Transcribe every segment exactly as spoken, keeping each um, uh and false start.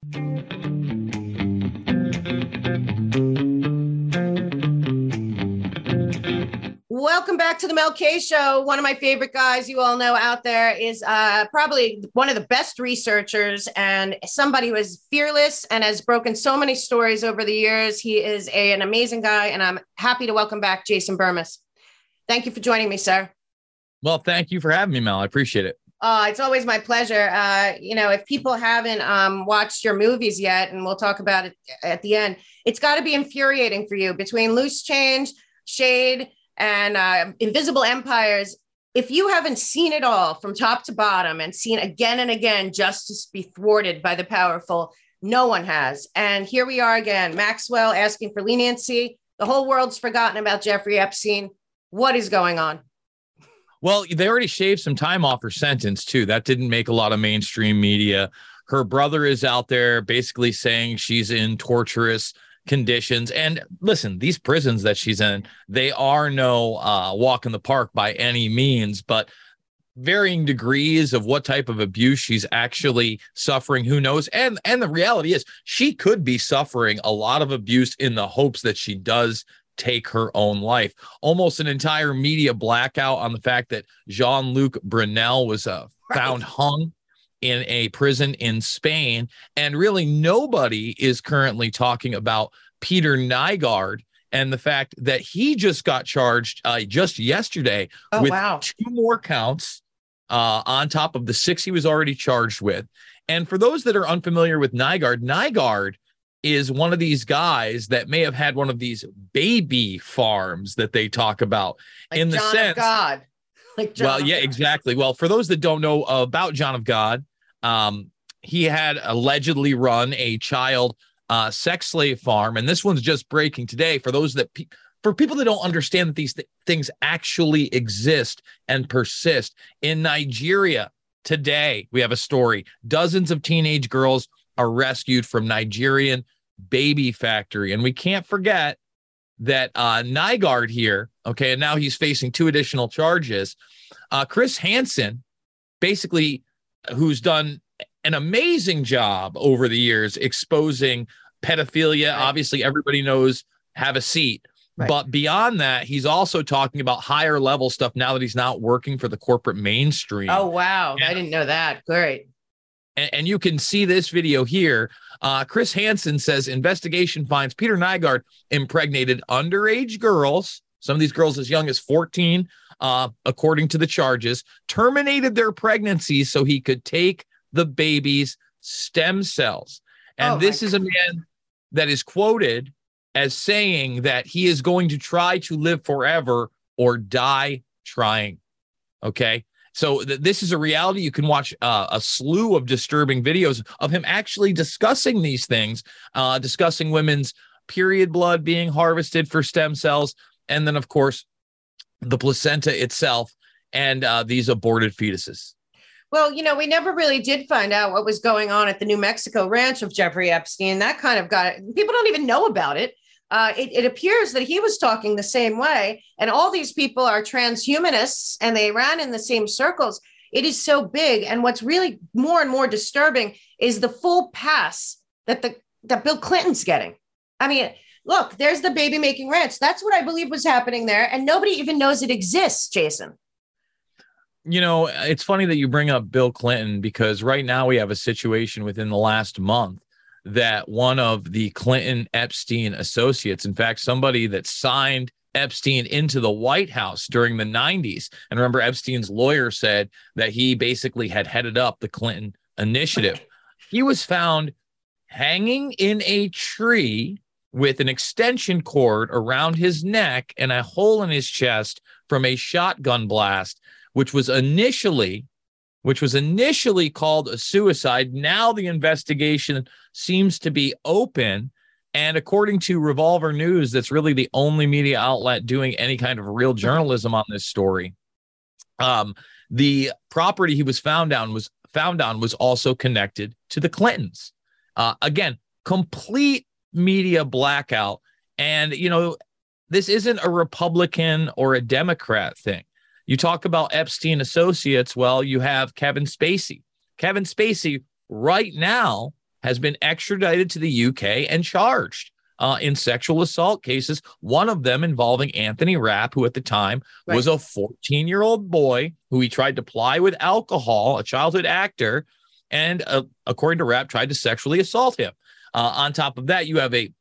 Welcome back to the Mel K Show. One of my favorite guys you all know out there is uh, probably one of the best researchers and somebody who is fearless and has broken so many stories over the years. He is a, an amazing guy, and I'm happy to welcome back Jason Bermas. Thank you for joining me, sir. Well, thank you for having me, Mel. I appreciate it. Uh, it's always my pleasure. Uh, you know, if people haven't um, watched your movies yet, and we'll talk about it at the end, it's got to be infuriating for you between Loose Change, Shade, and uh, Invisible Empires. If you haven't seen it all from top to bottom and seen again and again justice be thwarted by the powerful, no one has. And here we are again, Maxwell asking for leniency. The whole world's forgotten about Jeffrey Epstein. What is going on? Well, they already shaved some time off her sentence, too. That didn't make a lot of mainstream media. Her brother is out there basically saying she's in torturous conditions. And listen, these prisons that she's in, they are no uh, walk in the park by any means, but varying degrees of what type of abuse she's actually suffering, who knows? And, and the reality is she could be suffering a lot of abuse in the hopes that she does take her own life. Almost an entire media blackout on the fact that Jean-Luc Brunel was uh, found right. hung in a prison in Spain. And really nobody is currently talking about Peter Nygard and the fact that he just got charged uh, just yesterday oh, with wow. two more counts uh, on top of the six he was already charged with. And for those that are unfamiliar with Nygard, Nygard is one of these guys that may have had one of these baby farms that they talk about like in the John sense. Of God. Like John well, yeah, God. exactly. Well, for those that don't know about John of God, um, he had allegedly run a child uh, sex slave farm. And this one's just breaking today for those that pe- for people that don't understand that these th- things actually exist and persist. In Nigeria today, we have a story. Dozens of teenage girls are rescued from Nigerian baby factory. And we can't forget that uh, Nygard here, okay, and now he's facing two additional charges. Uh, Chris Hansen, basically, who's done an amazing job over the years exposing pedophilia. Right. Obviously, everybody knows Have a Seat. Right. But beyond that, he's also talking about higher level stuff now that he's not working for the corporate mainstream. Oh, wow. And, I didn't know that. Great. And, and you can see this video here. Uh, Chris Hansen says investigation finds Peter Nygard impregnated underage girls, some of these girls as young as fourteen, uh, according to the charges, terminated their pregnancies so he could take the baby's stem cells. And oh this is God. a man that is quoted as saying that he is going to try to live forever or die trying. Okay. So th- this is a reality. You can watch uh, a slew of disturbing videos of him actually discussing these things, uh, discussing women's period blood being harvested for stem cells. And then, of course, the placenta itself and uh, these aborted fetuses. Well, you know, we never really did find out what was going on at the New Mexico ranch of Jeffrey Epstein. That kind of got it. People don't even know about it. Uh, it, it appears that he was talking the same way. And all these people are transhumanists and they ran in the same circles. It is so big. And what's really more and more disturbing is the full pass that the that Bill Clinton's getting. I mean, look, there's the baby making ranch. That's what I believe was happening there. And nobody even knows it exists, Jason. You know, it's funny that you bring up Bill Clinton, because right now we have a situation within the last month that one of the Clinton Epstein associates, in fact, somebody that signed Epstein into the White House during the nineties. And remember, Epstein's lawyer said that he basically had headed up the Clinton initiative. He was found hanging in a tree with an extension cord around his neck and a hole in his chest from a shotgun blast, which was initially, which was initially called a suicide. Now the investigation seems to be open. And according to Revolver News, that's really the only media outlet doing any kind of real journalism on this story. Um, the property he was found on was found on was also connected to the Clintons. Uh, again, complete media blackout. And, you know, this isn't a Republican or a Democrat thing. You talk about Epstein associates. Well, you have Kevin Spacey. Kevin Spacey right now has been extradited to the U K and charged uh, in sexual assault cases, one of them involving Anthony Rapp, who at the time right. was a fourteen-year-old boy who he tried to ply with alcohol, a childhood actor, and uh, according to Rapp, tried to sexually assault him. Uh, on top of that, you have a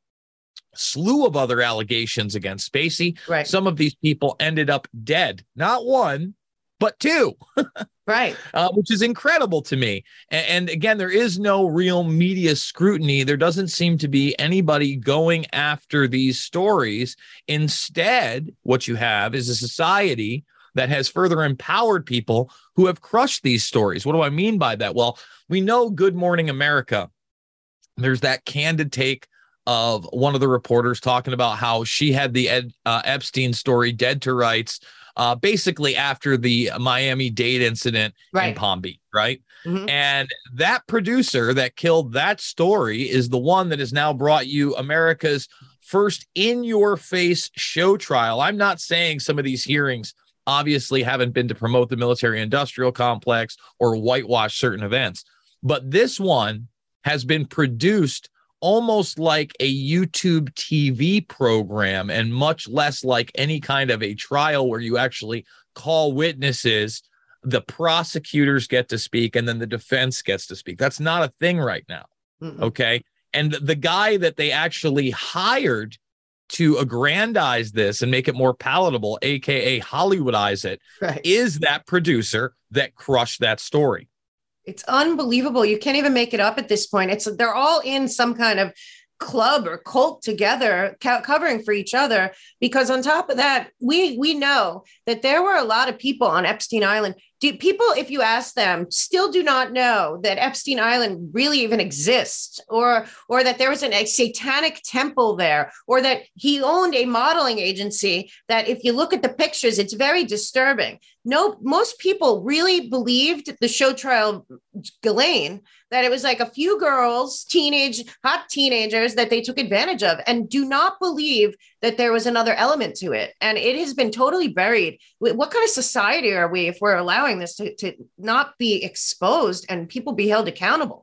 slew of other allegations against Spacey. Right. Some of these people ended up dead, not one, but two. Right. Uh, which is incredible to me. And, and again, there is no real media scrutiny. There doesn't seem to be anybody going after these stories. Instead, what you have is a society that has further empowered people who have crushed these stories. What do I mean by that? Well, we know Good Morning America. There's that candid take of one of the reporters talking about how she had the Ed, uh, Epstein story dead to rights, uh, basically after the Miami-Dade incident right. in Palm Beach, right? Mm-hmm. And that producer that killed that story is the one that has now brought you America's first in-your-face show trial. I'm not saying some of these hearings obviously haven't been to promote the military-industrial complex or whitewash certain events, but this one has been produced almost like a YouTube T V program and much less like any kind of a trial where you actually call witnesses, the prosecutors get to speak, and then the defense gets to speak. That's not a thing right now. Mm-mm. Okay. And the guy that they actually hired to aggrandize this and make it more palatable, A K A Hollywoodize it, right. is that producer that crushed that story. It's unbelievable. You can't even make it up at this point. It's they're all in some kind of club or cult together, co- covering for each other. Because on top of that, we we know that there were a lot of people on Epstein Island. Do people, if you ask them, still do not know that Epstein Island really even exists, or or that there was an, a satanic temple there, or that he owned a modeling agency that if you look at the pictures, it's very disturbing. No, most people really believed the show trial Ghislaine, that it was like a few girls, teenage, hot teenagers that they took advantage of, and do not believe that there was another element to it. And it has been totally buried. What kind of society are we if we're allowing this to, to not be exposed and people be held accountable?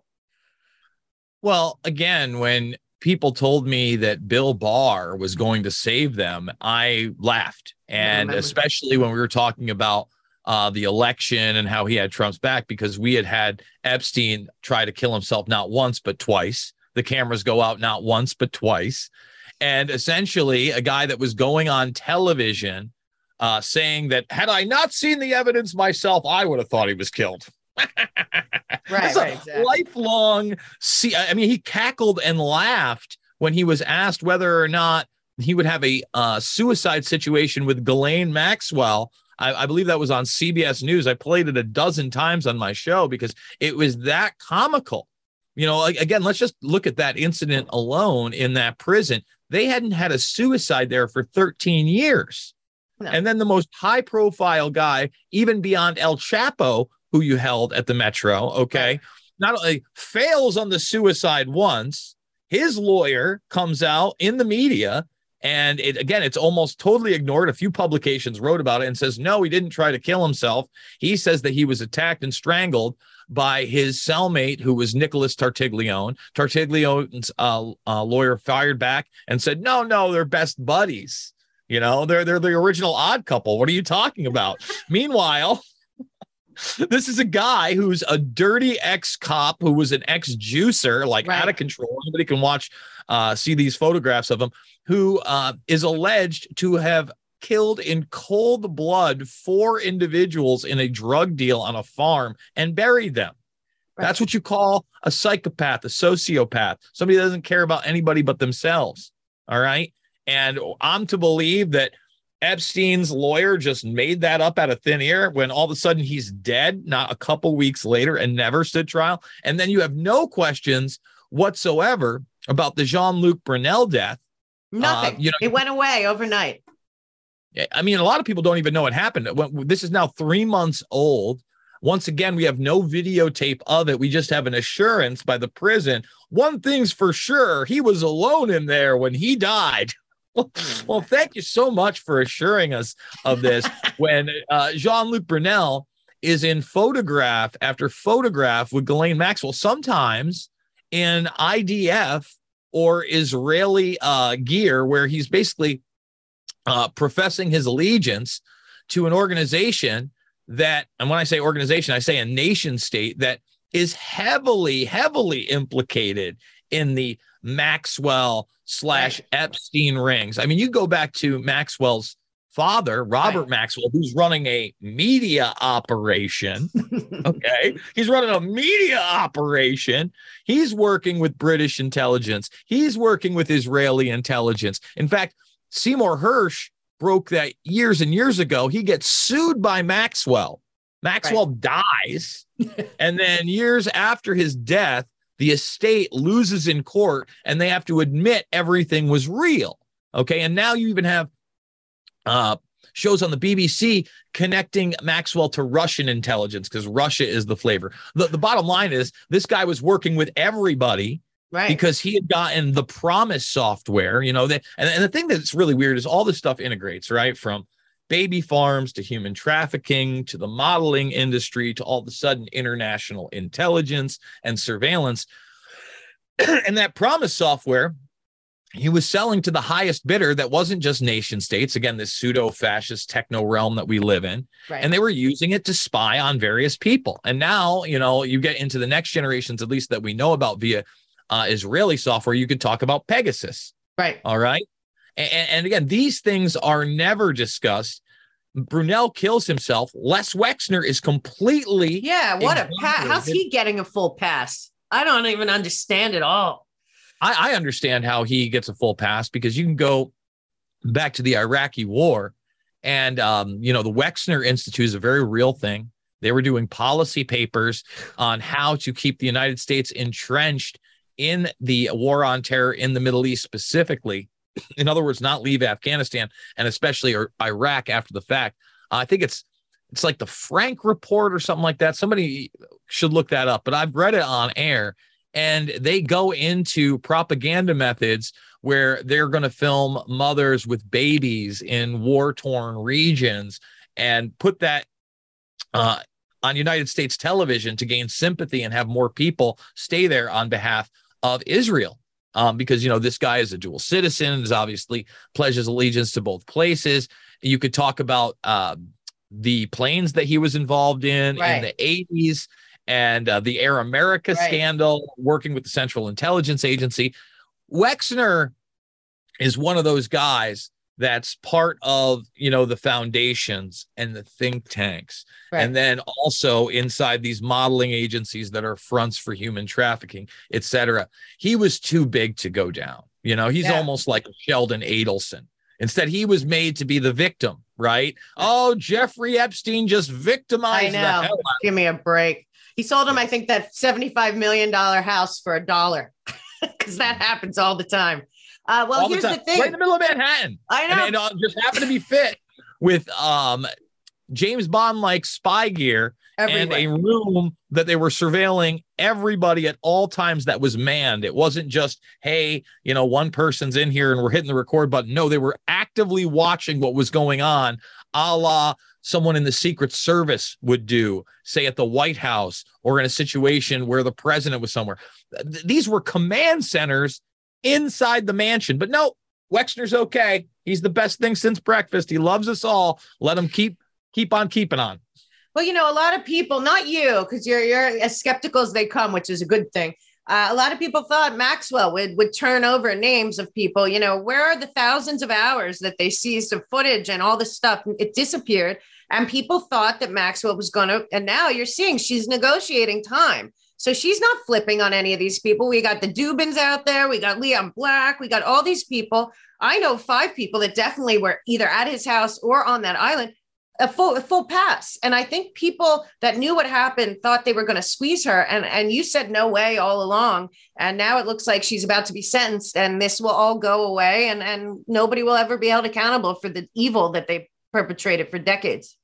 Well, again, when people told me that Bill Barr was going to save them, I laughed. And especially when we were talking about uh, the election and how he had Trump's back, because we had had Epstein try to kill himself not once, but twice. The cameras go out not once, but twice. And essentially a guy that was going on television uh, saying that had I not seen the evidence myself, I would have thought he was killed. Right, right, exactly. Lifelong. See, I mean, he cackled and laughed when he was asked whether or not he would have a uh, suicide situation with Ghislaine Maxwell. I, I believe that was on C B S News. I played it a dozen times on my show because it was that comical. You know, again, let's just look at that incident alone in that prison. They hadn't had a suicide there for thirteen years. No. And then the most high profile guy, even beyond El Chapo, who you held at the Metro, okay, right. not only fails on the suicide once, his lawyer comes out in the media, and it again, it's almost totally ignored. A few publications wrote about it and says, no, he didn't try to kill himself. He says that he was attacked and strangled by his cellmate, who was Nicholas Tartaglione. Tartaglione's uh, uh, lawyer fired back and said, no, no, they're best buddies. You know, they're they're the original Odd Couple. What are you talking about? Meanwhile, this is a guy who's a dirty ex-cop who was an ex-juicer, like right. out of control. Anybody can watch, uh, see these photographs of him, who uh, is alleged to have killed in cold blood four individuals in a drug deal on a farm and buried them. Right. That's what you call a psychopath, a sociopath, somebody that doesn't care about anybody but themselves. All right. And I'm to believe that Epstein's lawyer just made that up out of thin air when all of a sudden he's dead, not a couple weeks later, and never stood trial. And then you have no questions whatsoever about the Jean-Luc Brunel death. Nothing. Uh, you know, it went away overnight. I mean, a lot of people don't even know what happened. This is now three months old. Once again, we have no videotape of it. We just have an assurance by the prison. One thing's for sure, he was alone in there when he died. Well, thank you so much for assuring us of this. When uh, Jean-Luc Brunel is in photograph after photograph with Ghislaine Maxwell, sometimes in I D F or Israeli uh, gear, where he's basically uh, professing his allegiance to an organization that, and when I say organization, I say a nation state that is heavily, heavily implicated in the Maxwell slash Epstein rings. I mean, you go back to Maxwell's father, Robert right. Maxwell, who's running a media operation. Okay. He's running a media operation. He's working with British intelligence. He's working with Israeli intelligence. In fact, Seymour Hersh broke that years and years ago. He gets sued by Maxwell. Maxwell right. dies. And then years after his death, the estate loses in court and they have to admit everything was real. Okay. And now you even have uh, shows on the B B C connecting Maxwell to Russian intelligence because Russia is the flavor. The, the bottom line is this guy was working with everybody. Right. Because he had gotten the Promise software, you know, that, and, and the thing that's really weird is all this stuff integrates, right? From baby farms to human trafficking to the modeling industry to all of a sudden international intelligence and surveillance. And that Promise software, he was selling to the highest bidder that wasn't just nation states, again, this pseudo-fascist techno realm that we live in. Right. And they were using it to spy on various people. And now, you know, you get into the next generations, at least that we know about via Uh, Israeli software, you could talk about Pegasus. Right. All right. And, and again, these things are never discussed. Brunel kills himself. Les Wexner is completely. Yeah. What a pass. How's he getting a full pass? I don't even understand it all. I, I understand how he gets a full pass because you can go back to the Iraqi war and, um, you know, the Wexner Institute is a very real thing. They were doing policy papers on how to keep the United States entrenched in the war on terror in the Middle East specifically. In other words, not leave Afghanistan and especially Iraq after the fact. Uh, I think it's it's like the Frank Report or something like that. Somebody should look that up, but I've read it on air and they go into propaganda methods where they're going to film mothers with babies in war-torn regions and put that uh, on United States television to gain sympathy and have more people stay there on behalf of Israel, um, because, you know, this guy is a dual citizen, is obviously pledges allegiance to both places. You could talk about uh, the planes that he was involved in right. in the eighties and uh, the Air America right. scandal, working with the Central Intelligence Agency. Wexner is one of those guys that's part of, you know, the foundations and the think tanks. Right. And then also inside these modeling agencies that are fronts for human trafficking, et cetera. He was too big to go down. You know, he's yeah. almost like Sheldon Adelson. Instead, he was made to be the victim, right? Oh, Jeffrey Epstein just victimized I know. the hell out. Give me a break. He sold him, I think, that seventy-five million dollars house for a dollar because that happens all the time. Uh, well, All here's the, the thing. Right in the middle of Manhattan. I know. And it uh, just happened to be fit with um, James Bond-like spy gear Everywhere. And a room that they were surveilling everybody at all times that was manned. It wasn't just, hey, you know, one person's in here and we're hitting the record button. No, they were actively watching what was going on, a la someone in the Secret Service would do, say at the White House or in a situation where the president was somewhere. Th- these were command centers inside the mansion. But no, Wexner's okay. He's the best thing since breakfast. He loves us all. Let him keep keep on keeping on. Well, you know, a lot of people, not you, because you're you're as skeptical as they come, which is a good thing. Uh, a lot of people thought Maxwell would would turn over names of people. You know, where are the thousands of hours that they seized of footage and all this stuff? It disappeared. And people thought that Maxwell was going to. And now you're seeing she's negotiating time. So she's not flipping on any of these people. We got the Dubins out there. We got Leon Black. We got all these people. I know five people that definitely were either at his house or on that island, a full, a full pass. And I think people that knew what happened thought they were going to squeeze her. And, and you said no way all along. And now it looks like she's about to be sentenced and this will all go away. And, and nobody will ever be held accountable for the evil that they perpetrated for decades.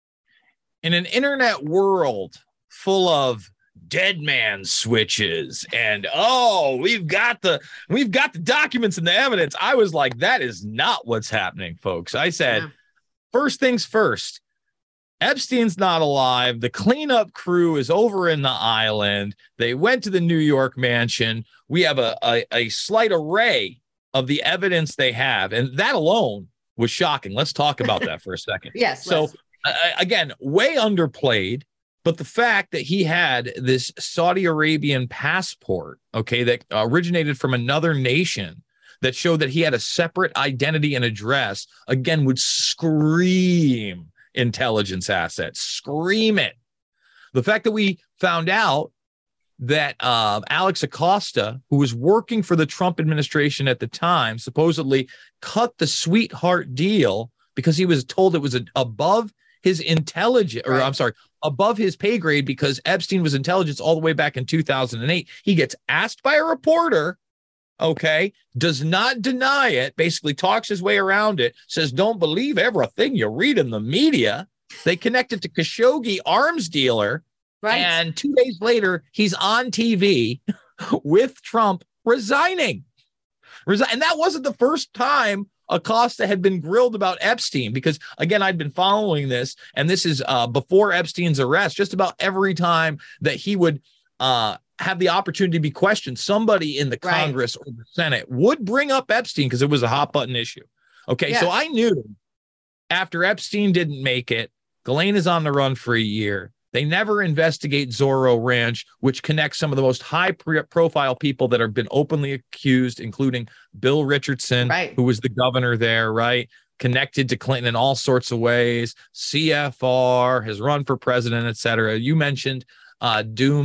In an internet world full of dead man switches and oh we've got the we've got the documents and the evidence, I was like, that is not what's happening, folks. I said, yeah. First things first, Epstein's not alive. The cleanup crew is over in the island. They went to the New York mansion. We have a, a, a slight array of the evidence they have. And that alone was shocking. Let's talk about that for a second. Yes. So uh, again, way underplayed, but the fact that he had this Saudi Arabian passport, okay, that originated from another nation that showed that he had a separate identity and address, again, would scream intelligence assets, scream it. The fact that we found out that uh, Alex Acosta, who was working for the Trump administration at the time, supposedly cut the sweetheart deal because he was told it was a, above his intelligence, or right. I'm sorry, above his pay grade, because Epstein was intelligence all the way back in two thousand eight. He gets asked by a reporter, okay, does not deny it, basically talks his way around it, says, don't believe everything you read in the media. They connected to Khashoggi arms dealer. Right. And two days later, he's on T V with Trump resigning. Resign. And that wasn't the first time Acosta had been grilled about Epstein, because, again, I'd been following this, and this is uh, before Epstein's arrest. Just about every time that he would uh, have the opportunity to be questioned, somebody in the right. Congress or the Senate would bring up Epstein because it was a hot button issue. Okay, yeah. So I knew after Epstein didn't make it, Ghislaine is on the run for a year. They never investigate Zorro Ranch, which connects some of the most high-profile people that have been openly accused, including Bill Richardson, right. who was the governor there, right? Connected to Clinton in all sorts of ways. C F R has run for president, et cetera. You mentioned uh,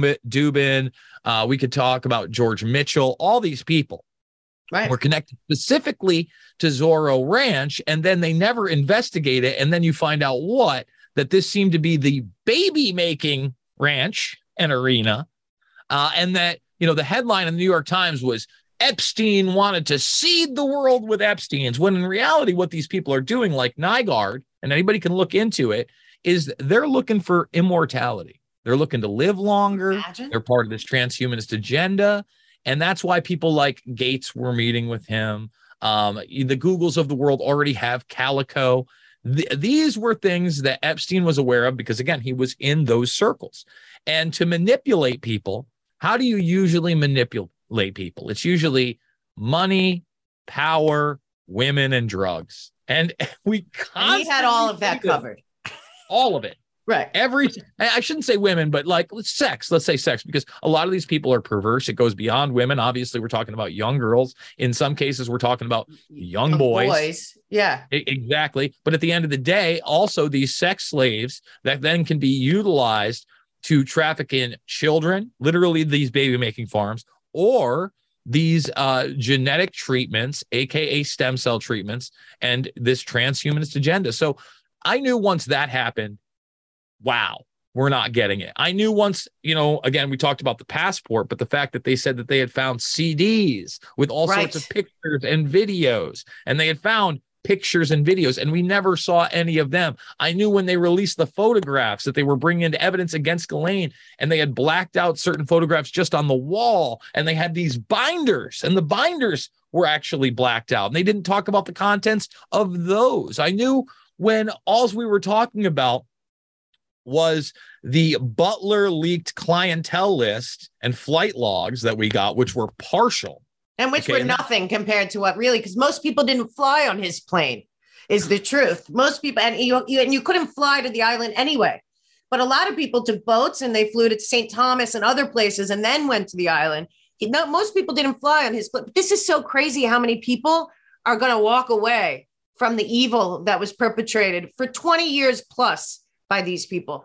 Dubin. Uh, we could talk about George Mitchell. All these people right. were connected specifically to Zorro Ranch, and then they never investigate it. And then you find out what? That this seemed to be the baby-making ranch and arena, uh, and that, you know, the headline in the New York Times was Epstein wanted to seed the world with Epsteins, when in reality what these people are doing, like Nygaard, and anybody can look into it, is they're looking for immortality. They're looking to live longer. Imagine. They're part of this transhumanist agenda, and that's why people like Gates were meeting with him. Um, the Googles of the world already have Calico. The, these were things that Epstein was aware of because, again, he was in those circles. And to manipulate people, how do you usually manipulate people? It's usually money, power, women, and drugs. And we constantly and he had all of that covered. All of it. Right. Every, I shouldn't say women, but like sex, let's say sex, because a lot of these people are perverse. It goes beyond women. Obviously, we're talking about young girls. In some cases, we're talking about young, young boys. boys. Yeah, I, exactly. But at the end of the day, also these sex slaves that then can be utilized to traffic in children, literally these baby making farms, or these uh, genetic treatments, A K A stem cell treatments, and this transhumanist agenda. So I knew once that happened, wow, we're not getting it. I knew once, you know, again, we talked about the passport, but the fact that they said that they had found C Ds with all right. sorts of pictures and videos, and they had found pictures and videos, and we never saw any of them. I knew when they released the photographs that they were bringing into evidence against Ghislaine, and they had blacked out certain photographs just on the wall, and they had these binders, and the binders were actually blacked out, and they didn't talk about the contents of those. I knew when all we were talking about was the Butler leaked clientele list and flight logs that we got, which were partial. And which okay, were nothing compared to what really, because most people didn't fly on his plane, is the truth. Most people, and you, you, and you couldn't fly to the island anyway. But a lot of people took boats and they flew to Saint Thomas and other places and then went to the island. He, no, most people didn't fly on his plane. But this is so crazy how many people are going to walk away from the evil that was perpetrated for twenty years plus by these people.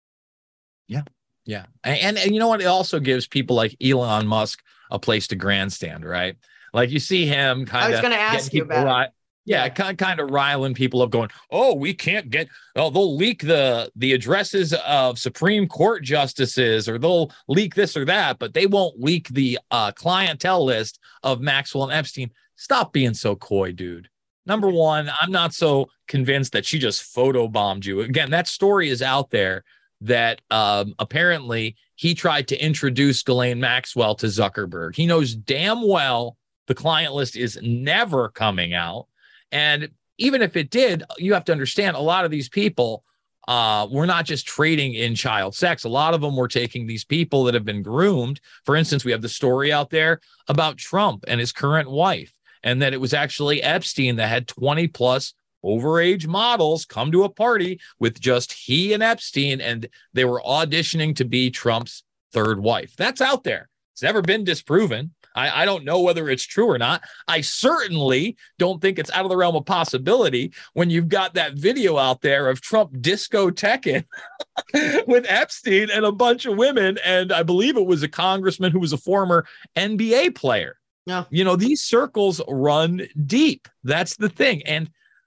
Yeah. Yeah. And, and you know what? It also gives people like Elon Musk a place to grandstand, right? Like you see him kind of. I was going to ask you about right, Yeah, yeah. Kind, kind of riling people up going, oh, we can't get, oh, they'll leak the, the addresses of Supreme Court justices, or they'll leak this or that, but they won't leak the uh, clientele list of Maxwell and Epstein. Stop being so coy, dude. Number one, I'm not so convinced that she just photobombed you. Again, that story is out there that um, apparently he tried to introduce Ghislaine Maxwell to Zuckerberg. He knows damn well the client list is never coming out. And even if it did, you have to understand a lot of these people uh, we're not just trading in child sex. A lot of them were taking these people that have been groomed. For instance, we have the story out there about Trump and his current wife, and that it was actually Epstein that had twenty plus overage models come to a party with just he and Epstein, and they were auditioning to be Trump's third wife. That's out there. It's never been disproven. I, I don't know whether it's true or not. I certainly don't think it's out of the realm of possibility when you've got that video out there of Trump discoteching with Epstein and a bunch of women. And I believe it was a congressman who was a former N B A player. Yeah. You know, these circles run deep. That's the thing. And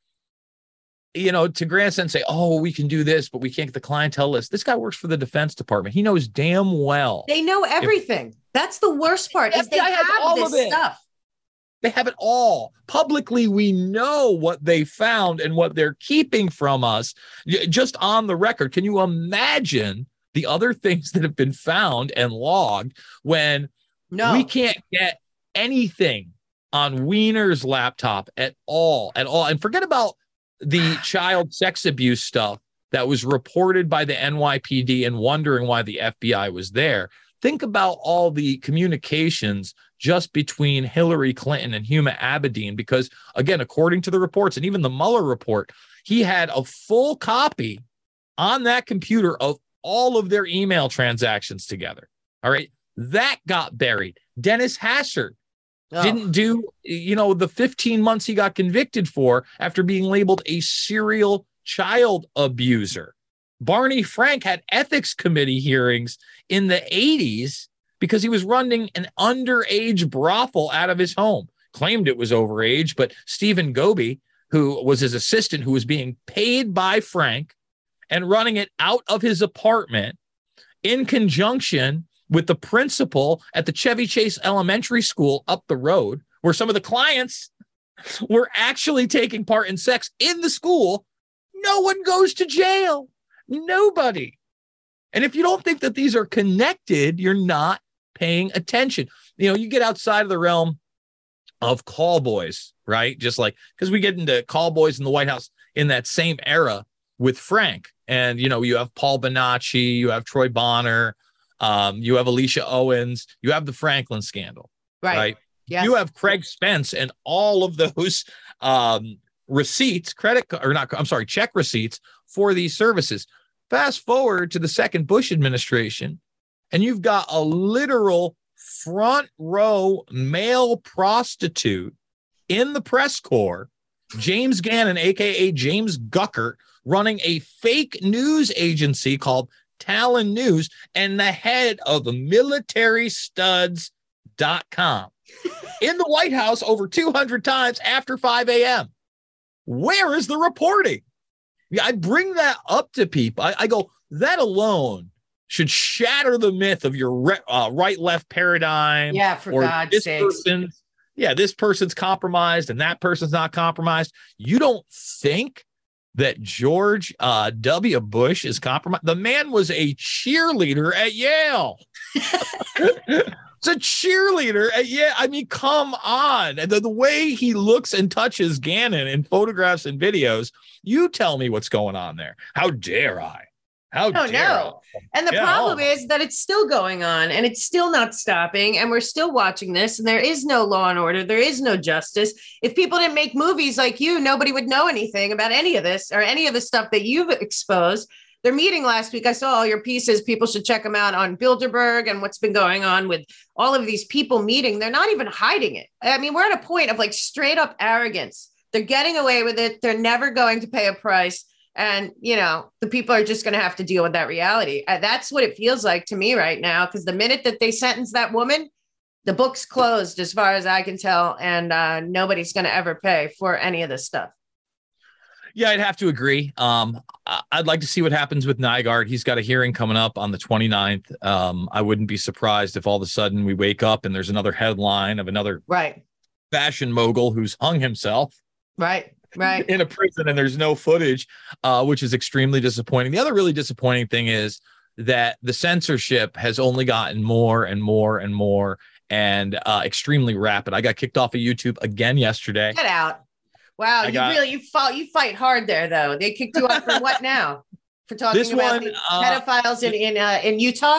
you know, to grandstand say, oh, we can do this, but we can't get the clientele list. This guy works for the Defense Department. He knows damn well. They know everything. If, That's the worst part. Is they have all this of it. stuff. They have it all. Publicly, we know what they found and what they're keeping from us. Just on the record, can you imagine the other things that have been found and logged when no. we can't get anything on Wiener's laptop at all, at all? And forget about the child sex abuse stuff that was reported by the N Y P D and wondering why the F B I was there. Think about all the communications just between Hillary Clinton and Huma Abedin, because, again, according to the reports and even the Mueller report, he had a full copy on that computer of all of their email transactions together. All right. That got buried. Dennis Hassert Oh. didn't do, you know, the fifteen months he got convicted for after being labeled a serial child abuser. Barney Frank had ethics committee hearings in the eighties because he was running an underage brothel out of his home. Claimed it was overage, but Stephen Goby, who was his assistant, who was being paid by Frank and running it out of his apartment in conjunction with the principal at the Chevy Chase Elementary School up the road, where some of the clients were actually taking part in sex in the school. No one goes to jail. Nobody. And if you don't think that these are connected, you're not paying attention. You know, you get outside of the realm of call boys, right? Just like, because we get into call boys in the White House in that same era with Frank. And, you know, you have Paul Bonacci, you have Troy Bonner, Um, you have Alicia Owens, you have the Franklin scandal, right? right? Yes. You have Craig Spence and all of those um, receipts, credit or not, I'm sorry, check receipts for these services. Fast forward to the second Bush administration, and you've got a literal front row male prostitute in the press corps, James Gannon, A K A James Guckert, running a fake news agency called Talon News and the head of military studs dot com in the White House over two hundred times after five a.m. Where is the reporting? Yeah, I bring that up to people. I, I go, that alone should shatter the myth of your re- uh, right-left paradigm. Yeah, for God's sakes. Yeah, this person's compromised and that person's not compromised. You don't think that George uh, W. Bush is compromised? The man was a cheerleader at Yale. It's a cheerleader at Yale. I mean, come on. And the, the way he looks and touches Gannon in photographs and videos, you tell me what's going on there. How dare I? How no, dare no. I? And the yeah. problem is that it's still going on and it's still not stopping. And we're still watching this. And there is no law and order. There is no justice. If people didn't make movies like you, nobody would know anything about any of this or any of the stuff that you've exposed. Their meeting last week, I saw all your pieces. People should check them out on Bilderberg and what's been going on with all of these people meeting. They're not even hiding it. I mean, we're at a point of like straight up arrogance. They're getting away with it. They're never going to pay a price. And, you know, the people are just going to have to deal with that reality. Uh, that's what it feels like to me right now, because the minute that they sentence that woman, the book's closed as far as I can tell. And uh, nobody's going to ever pay for any of this stuff. Yeah, I'd have to agree. Um, I'd like to see what happens with Nygaard. He's got a hearing coming up on the twenty-ninth. Um, I wouldn't be surprised if all of a sudden we wake up and there's another headline of another right fashion mogul who's hung himself. Right. Right. In a prison and there's no footage, uh, which is extremely disappointing. The other really disappointing thing is that the censorship has only gotten more and more and more and uh, extremely rapid. I got kicked off of YouTube again yesterday. Get out. Wow. I you got, really, you fought, you fight hard there though. They kicked you off for what now? for talking This about one, the uh, pedophiles in in uh, in Utah?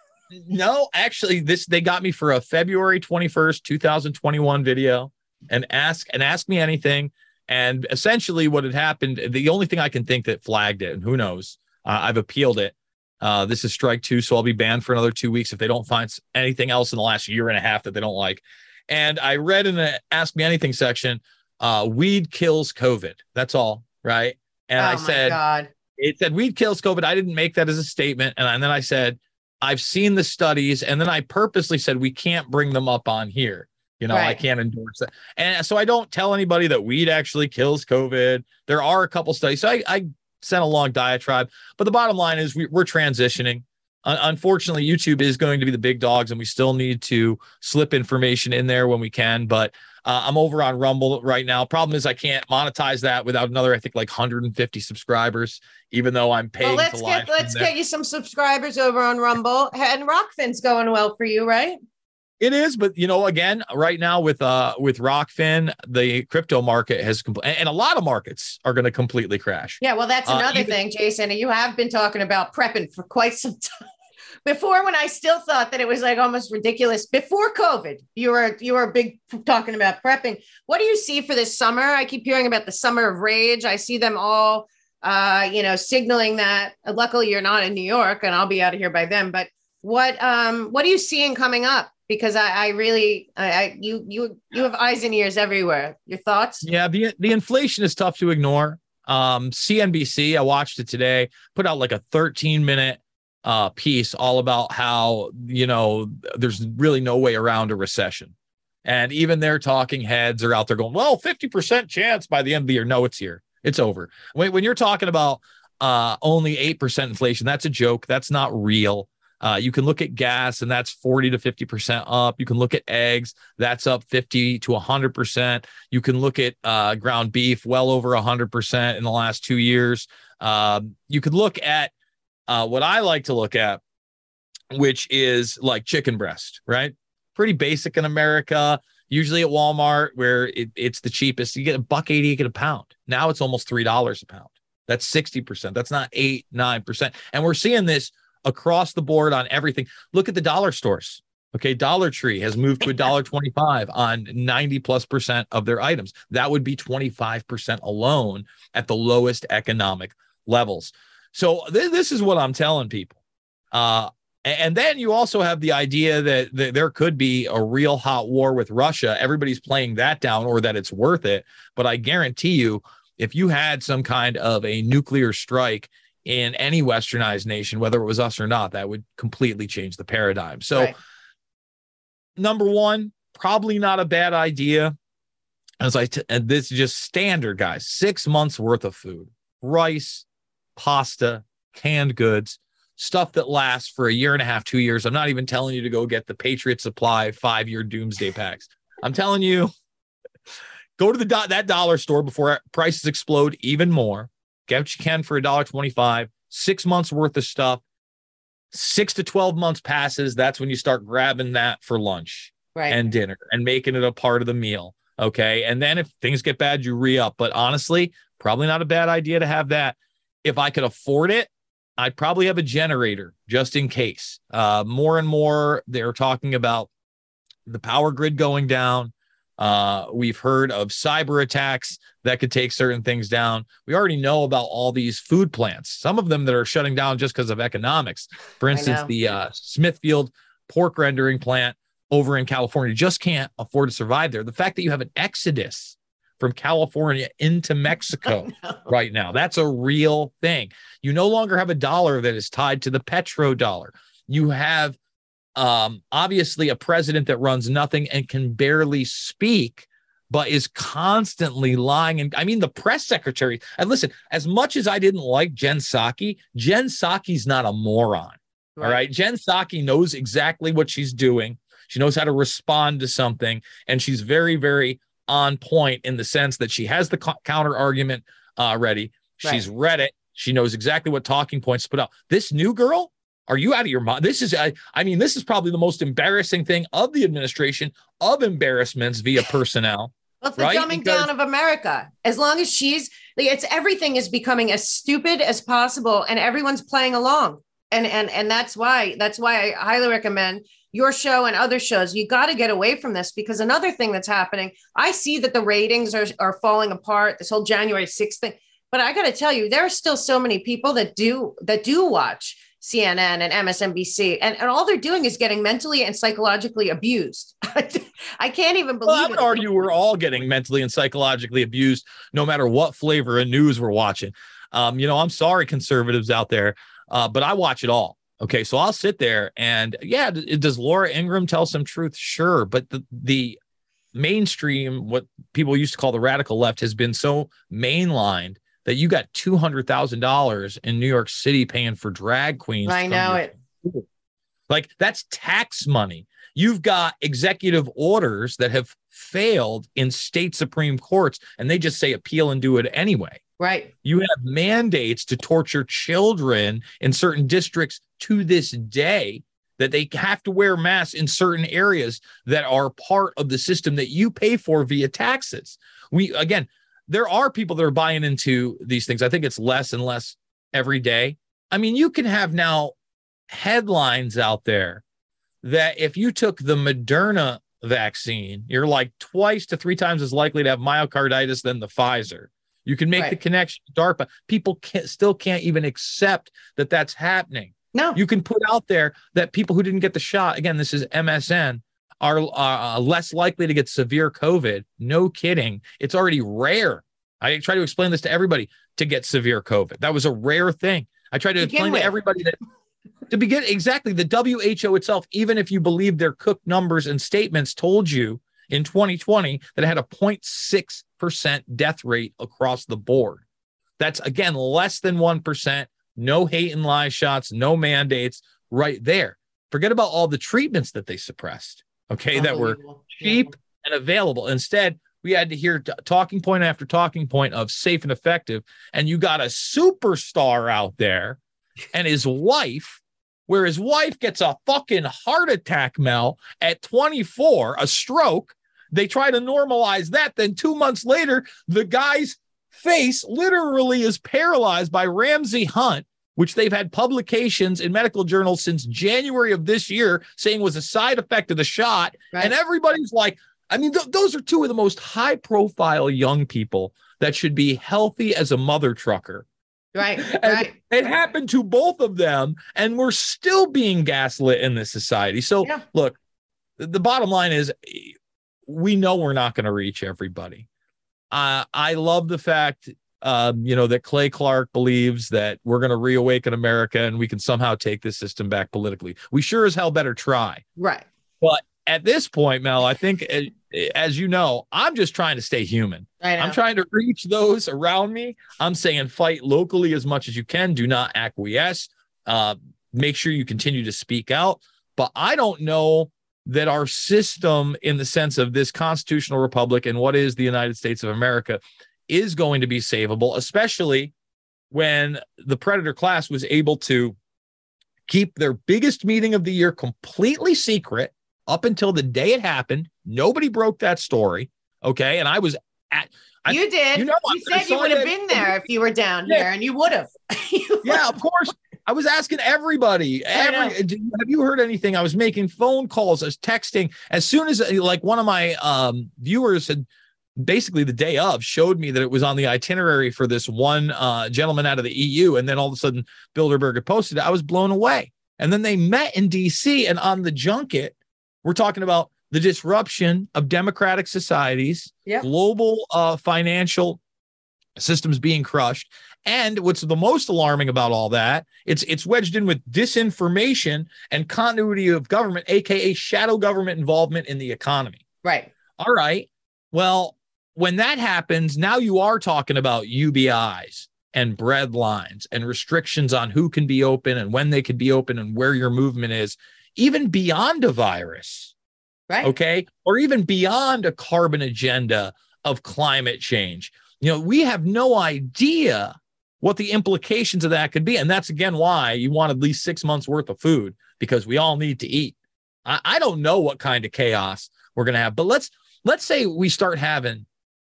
No, actually, this they got me for a February twenty-first, two thousand twenty-one video, and ask and ask me anything. And essentially, what had happened, the only thing I can think that flagged it, and who knows, uh, I've appealed it. Uh, this is strike two, so I'll be banned for another two weeks if they don't find anything else in the last year and a half that they don't like. And I read in the Ask Me Anything section, uh, weed kills COVID. That's all, right? And oh I my said, God. It said weed kills COVID. I didn't make that as a statement. And, and then I said, I've seen the studies. And then I purposely said, we can't bring them up on here. You know, right. I can't endorse that. And so I don't tell anybody that weed actually kills COVID. There are a couple studies. So I, I sent a long diatribe. But the bottom line is we, we're transitioning. Uh, unfortunately, YouTube is going to be the big dogs, and we still need to slip information in there when we can. But uh, I'm over on Rumble right now. Problem is I can't monetize that without another, I think, like one hundred fifty subscribers, even though I'm paying. Well, let's to get let's get you some subscribers over on Rumble. And Rockfin's going well for you, right? It is, but you know, again, right now with uh with Rockfin, the crypto market has compl- and a lot of markets are going to completely crash. Yeah, well, that's another uh, even- thing, Jason. You have been talking about prepping for quite some time. Before, when I still thought that it was like almost ridiculous. Before COVID, you were you were big talking about prepping. What do you see for this summer? I keep hearing about the summer of rage. I see them all, uh, you know, signaling that. Uh, luckily, you're not in New York, and I'll be out of here by then. But what um what are you seeing coming up? Because I, I really, I, I you you you have eyes and ears everywhere. Your thoughts? Yeah, the the inflation is tough to ignore. Um, C N B C, I watched it today, put out like a thirteen minute uh, piece all about how, you know, there's really no way around a recession. And even their talking heads are out there going, well, fifty percent chance by the end of the year. No, it's here. It's over. When, when you're talking about uh, only eight percent inflation, that's a joke. That's not real. Uh, you can look at gas, and that's forty to fifty percent up. You can look at eggs, that's up fifty to one hundred percent. You can look at uh, ground beef, well over one hundred percent in the last two years. Um, you could look at uh, what I like to look at, which is like chicken breast, right? Pretty basic in America. Usually at Walmart, where it, it's the cheapest, you get a buck eighty, you get a pound. Now it's almost three dollars a pound. That's sixty percent. That's not eight, nine percent. And we're seeing this across the board on everything. Look at the dollar stores. Okay. Dollar Tree has moved to a dollar twenty-five on ninety plus percent of their items. That would be twenty-five percent alone at the lowest economic levels. So th- this is what I'm telling people. Uh, and then you also have the idea that, that there could be a real hot war with Russia. Everybody's playing that down, or that it's worth it. But I guarantee you, if you had some kind of a nuclear strike in any westernized nation, whether it was us or not, that would completely change the paradigm. So right. Number one, probably not a bad idea. As I, t- and this is just standard, guys, six months worth of food, rice, pasta, canned goods, stuff that lasts for a year and a half, two years. I'm not even telling you to go get the Patriot Supply five-year doomsday packs. I'm telling you, go to the do- that dollar store before prices explode even more. Get what you can for a dollar twenty-five, six months worth of stuff. Six to twelve months passes. That's when you start grabbing that for lunch right. and dinner and making it a part of the meal. Okay. And then if things get bad, you re-up. But honestly, probably not a bad idea to have that. If I could afford it, I'd probably have a generator just in case. Uh, more and more, they're talking about the power grid going down. Uh, we've heard of cyber attacks that could take certain things down. We already know about all these food plants, some of them that are shutting down just because of economics. For instance, the uh, Smithfield pork rendering plant over in California just can't afford to survive there. The fact that you have an exodus from California into Mexico right now, that's a real thing. You no longer have a dollar that is tied to the petrodollar. You have Um, obviously a president that runs nothing and can barely speak, but is constantly lying. And I mean, the press secretary, and listen, as much as I didn't like Jen Psaki, Jen Psaki's not a moron. Right. All right. Jen Psaki knows exactly what she's doing. She knows how to respond to something. And she's very, very on point in the sense that she has the co- counter argument uh, ready. She's right. read it. She knows exactly what talking points to put out. This new girl, are you out of your mind? This is, I, I mean, this is probably the most embarrassing thing of the administration of embarrassments via personnel. Well, it's the right? dumbing because, down of America. As long as she's Like, it's everything is becoming as stupid as possible, and everyone's playing along. And and and that's why that's why I highly recommend your show and other shows. You got to get away from this, because another thing that's happening, I see that the ratings are, are falling apart, this whole January sixth thing. But I got to tell you, there are still so many people that do that do watch C N N and M S N B C, and, and all they're doing is getting mentally and psychologically abused. I can't even believe well, I would it. argue we're all getting mentally and psychologically abused, no matter what flavor of news we're watching. Um, you know, I'm sorry, conservatives out there. Uh, but I watch it all. Okay, so I'll sit there and yeah, does Laura Ingraham tell some truth? Sure, but the the mainstream, what people used to call the radical left, has been so mainlined that you got two hundred thousand dollars in New York City paying for drag queens. I know it. School. Like, that's tax money. You've got executive orders that have failed in state Supreme Courts, and they just say appeal and do it anyway. Right. You have mandates to torture children in certain districts to this day, that they have to wear masks in certain areas that are part of the system that you pay for via taxes. We, again, there are people that are buying into these things. I think it's less and less every day. I mean, you can have now headlines out there that if you took the Moderna vaccine, you're like twice to three times as likely to have myocarditis than the Pfizer. You can make right. the connection to DARPA. People can't, still can't even accept that that's happening. No. You can put out there that people who didn't get the shot, again, this is M S N, are uh, less likely to get severe COVID. No kidding. It's already rare. I try to explain this to everybody, to get severe COVID. That was a rare thing. I try to explain to everybody that to begin, exactly, the W H O itself, even if you believe their cooked numbers and statements, told you in twenty twenty that it had a zero point six percent death rate across the board. That's, again, less than one percent. No hate and lie shots, no mandates, right there. Forget about all the treatments that they suppressed, okay, that were cheap and available. Instead, we had to hear t- talking point after talking point of safe and effective. And you got a superstar out there and his wife, where his wife gets a fucking heart attack, Mel, at twenty-four, a stroke. They try to normalize that. Then two months later, the guy's face literally is paralyzed by Ramsey Hunt, which they've had publications in medical journals since January of this year saying was a side effect of the shot. Right. And everybody's like, I mean, th- those are two of the most high profile young people that should be healthy as a mother trucker. Right. And right. it happened to both of them, and we're still being gaslit in this society. So yeah. Look, the bottom line is, we know we're not going to reach everybody. Uh, I love the fact, um, you know, that Clay Clark believes that we're going to reawaken America and we can somehow take this system back politically. We sure as hell better try. Right. But at this point, Mel, I think, as you know, I'm just trying to stay human. I'm trying to reach those around me. I'm saying fight locally as much as you can. Do not acquiesce. Uh, make sure you continue to speak out. But I don't know that our system, in the sense of this constitutional republic and what is the United States of America, is going to be savable, especially when the predator class was able to keep their biggest meeting of the year completely secret up until the day it happened. Nobody broke that story. Okay. And I was at, I, you did. You know, you said you would have been there if you were down yeah. here, and you would have. Yeah, of course. I was asking everybody, every, have you heard anything? I was making phone calls, I was texting. As soon as, like, one of my um, viewers had basically the day of showed me that it was on the itinerary for this one uh, gentleman out of the E U. And then all of a sudden Bilderberg had posted it. I was blown away. And then they met in D C, and on the junket, we're talking about the disruption of democratic societies, yep. global uh, financial systems being crushed. And what's the most alarming about all that, it's it's wedged in with disinformation and continuity of government, A K A shadow government involvement in the economy. Right. All right. Well, when that happens, now you are talking about U B Is and bread lines and restrictions on who can be open and when they can be open and where your movement is, even beyond a virus. Right. Okay. Or even beyond a carbon agenda of climate change. You know, we have no idea what the implications of that could be. And that's, again, why you want at least six months worth of food, because we all need to eat. I, I don't know what kind of chaos we're going to have, but let's let's say we start having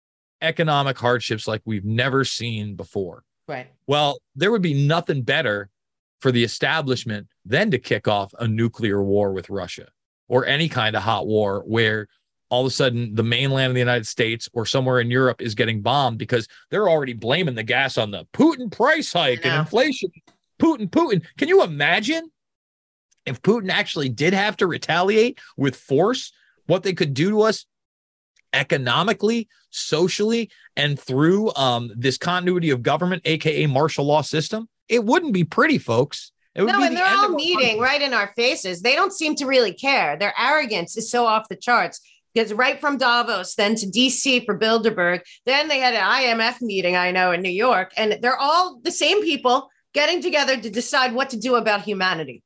economic hardships like we've never seen before. Right. Well, there would be nothing better for the establishment than to kick off a nuclear war with Russia or any kind of hot war where all of a sudden the mainland of the United States or somewhere in Europe is getting bombed because they're already blaming the gas on the Putin price hike and inflation. Putin, Putin. Can you imagine if Putin actually did have to retaliate with force, what they could do to us economically, socially, and through um, this continuity of government, A K A martial law system? It wouldn't be pretty, folks. It would no, be and the they're end all of meeting right in our faces. They don't seem to really care. Their arrogance is so off the charts. Because right from Davos, then to D C for Bilderberg, then they had an I M F meeting, I know, in New York, and they're all the same people getting together to decide what to do about humanity.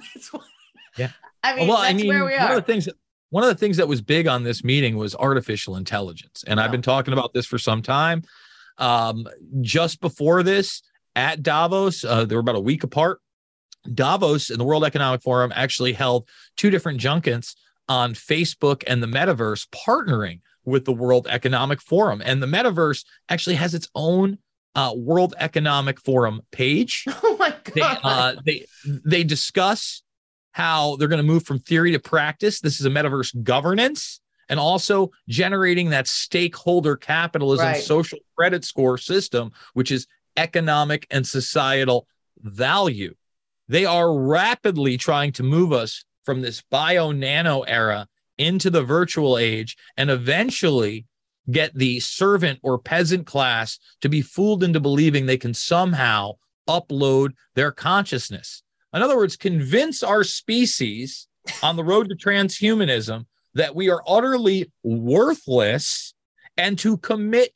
Yeah, I mean, well, that's I mean, where we are. One of the things, one of the things that was big on this meeting was artificial intelligence, and oh. I've been talking about this for some time. Um, just before this, at Davos, uh, they were about a week apart. Davos and the World Economic Forum actually held two different junkets on Facebook and the metaverse partnering with the World Economic Forum. And the metaverse actually has its own uh, World Economic Forum page. Oh my God. They, uh, they, they discuss how they're going to move from theory to practice. This is a metaverse governance and also generating that stakeholder capitalism, right. social credit score system, which is economic and societal value. They are rapidly trying to move us from this bio nano era into the virtual age and eventually get the servant or peasant class to be fooled into believing they can somehow upload their consciousness. In other words, convince our species on the road to transhumanism that we are utterly worthless and to commit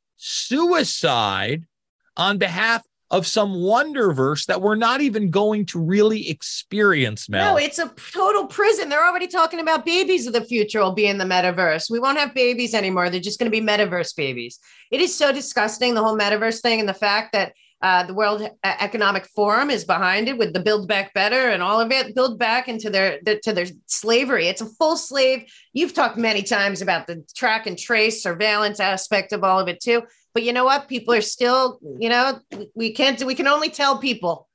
suicide on behalf of some wonderverse that we're not even going to really experience, Mel. No, it's a total prison. They're already talking about babies of the future will be in the metaverse. We won't have babies anymore. They're just going to be metaverse babies. It is so disgusting, the whole metaverse thing, and the fact that uh, the World Economic Forum is behind it with the Build Back Better and all of it, build back into their, their to their slavery. It's a full slave. You've talked many times about the track and trace surveillance aspect of all of it too. But you know what? People are still, you know, we can't do, we can only tell people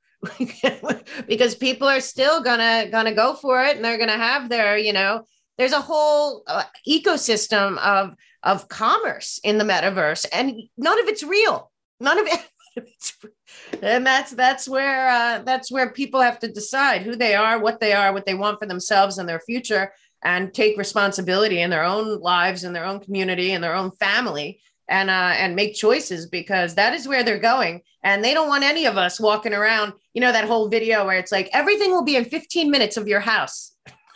because people are still gonna, gonna go for it. And they're going to have their, you know, there's a whole uh, ecosystem of, of commerce in the metaverse and none of it's real. None of it. And that's, that's where, uh, that's where people have to decide who they are, what they are, what they want for themselves and their future, and take responsibility in their own lives, in their own community, in their own family. And uh, and make choices, because that is where they're going. And they don't want any of us walking around, you know, that whole video where it's like, everything will be in fifteen minutes of your house.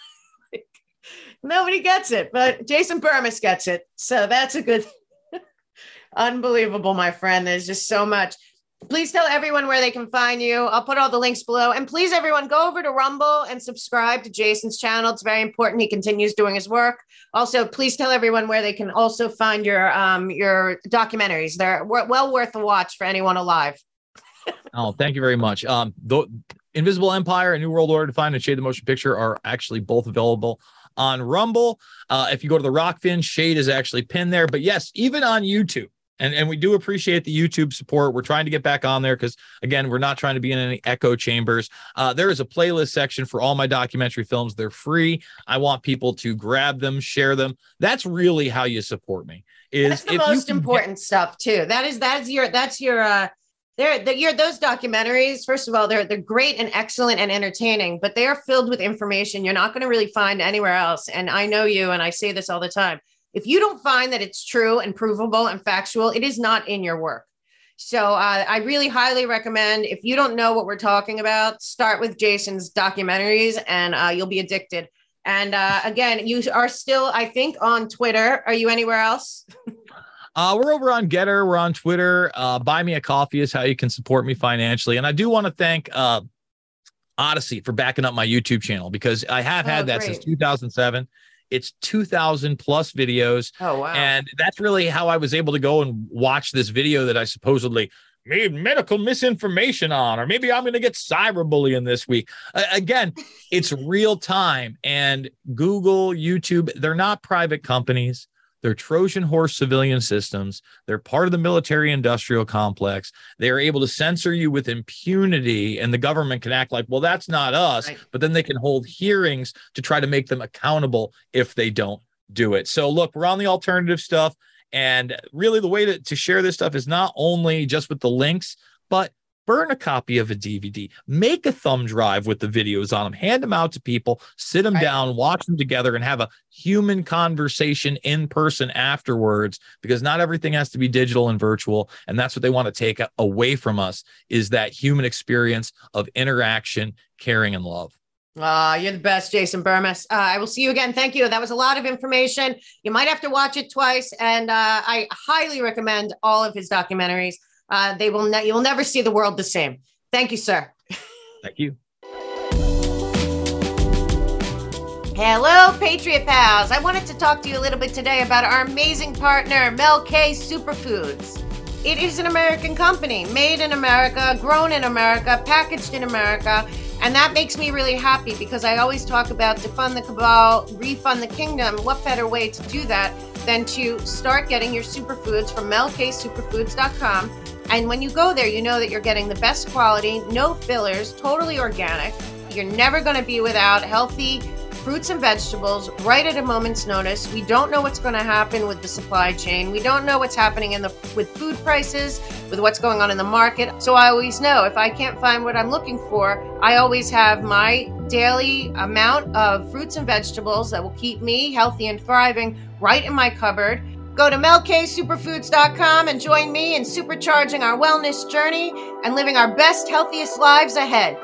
Nobody gets it, but Jason Bermas gets it. So that's a good, unbelievable, my friend. There's just so much. Please tell everyone where they can find you. I'll put all the links below. And please, everyone, go over to Rumble and subscribe to Jason's channel. It's very important. He continues doing his work. Also, please tell everyone where they can also find your um, your documentaries. They're well worth a watch for anyone alive. Oh, thank you very much. Um, the Invisible Empire and New World Order Defined and Shade the Motion Picture are actually both available on Rumble. Uh, if you go to the Rockfin, Shade is actually pinned there. But yes, even on YouTube. And, and we do appreciate the YouTube support. We're trying to get back on there because, again, we're not trying to be in any echo chambers. Uh, there is a playlist section for all my documentary films. They're free. I want people to grab them, share them. That's really how you support me. Is that's the most important get- stuff, too. That is that's your that's your uh, they're, they're your those documentaries. First of all, they're they're great and excellent and entertaining, but they are filled with information you're not going to really find anywhere else. And I know you, and I say this all the time. If you don't find that it's true and provable and factual, it is not in your work. So uh, I really highly recommend, if you don't know what we're talking about, start with Jason's documentaries and uh, you'll be addicted. And uh, again, you are still, I think, on Twitter. Are you anywhere else? Uh, we're over on Getter. We're on Twitter. Uh, Buy Me a Coffee is how you can support me financially. And I do want to thank uh, Odyssey for backing up my YouTube channel, because I have had oh, that since two thousand seven. It's two thousand plus videos. Oh, wow. And that's really how I was able to go and watch this video that I supposedly made medical misinformation on, or maybe I'm going to get cyberbullying this week. Uh, again, it's real time. And Google, YouTube, they're not private companies. They're Trojan horse civilian systems. They're part of the military industrial complex. They are able to censor you with impunity, and the government can act like, well, that's not us, right. But then they can hold hearings to try to make them accountable if they don't do it. So look, we're on the alternative stuff. And really the way to, to share this stuff is not only just with the links, but burn a copy of a D V D, make a thumb drive with the videos on them, hand them out to people, sit them right. down, watch them together, and have a human conversation in person afterwards, because not everything has to be digital and virtual. And that's what they want to take away from us, is that human experience of interaction, caring, and love. Ah, uh, you're the best, Jason Bermas. Uh, I will see you again. Thank you. That was a lot of information. You might have to watch it twice. And uh, I highly recommend all of his documentaries. Uh, they will ne- you will never see the world the same. Thank you, sir. Thank you. Hello, Patriot Pals. I wanted to talk to you a little bit today about our amazing partner, Mel K Superfoods. It is an American company, made in America, grown in America, packaged in America. And that makes me really happy, because I always talk about defund the cabal, refund the kingdom. What better way to do that than to start getting your superfoods from mel k superfoods dot com. And when you go there, you know that you're getting the best quality, no fillers, totally organic. You're never going to be without healthy fruits and vegetables right at a moment's notice. We don't know what's going to happen with the supply chain. We don't know what's happening in the with food prices, with what's going on in the market. So I always know if I can't find what I'm looking for, I always have my daily amount of fruits and vegetables that will keep me healthy and thriving right in my cupboard. Go to mel k superfoods dot com and join me in supercharging our wellness journey and living our best, healthiest lives ahead.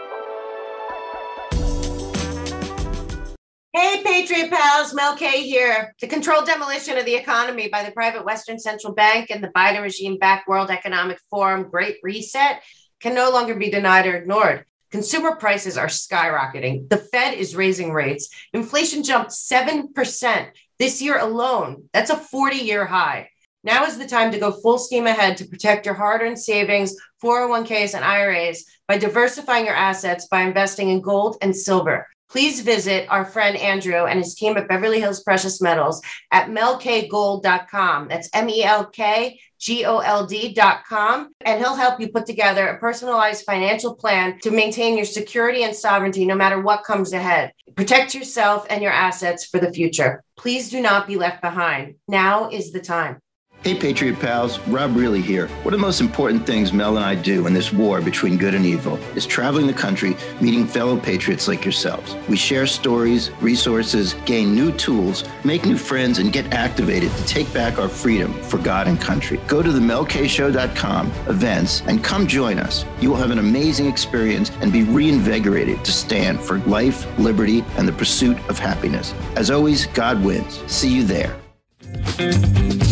Hey, Patriot Pals, Mel K here. The controlled demolition of the economy by the private Western Central Bank and the Biden regime-backed World Economic Forum Great Reset can no longer be denied or ignored. Consumer prices are skyrocketing. The Fed is raising rates. Inflation jumped seven percent this year alone. That's a forty-year high. Now is the time to go full steam ahead to protect your hard-earned savings, four oh one k's, and I R As by diversifying your assets by investing in gold and silver. Please visit our friend Andrew and his team at Beverly Hills Precious Metals at mel k gold dot com. That's M E L K G O L D dot com. And he'll help you put together a personalized financial plan to maintain your security and sovereignty no matter what comes ahead. Protect yourself and your assets for the future. Please do not be left behind. Now is the time. Hey, Patriot Pals, Rob Really here. One of the most important things Mel and I do in this war between good and evil is traveling the country, meeting fellow patriots like yourselves. We share stories, resources, gain new tools, make new friends, and get activated to take back our freedom for God and country. Go to the mel k show dot com events and come join us. You will have an amazing experience and be reinvigorated to stand for life, liberty, and the pursuit of happiness. As always, God wins. See you there.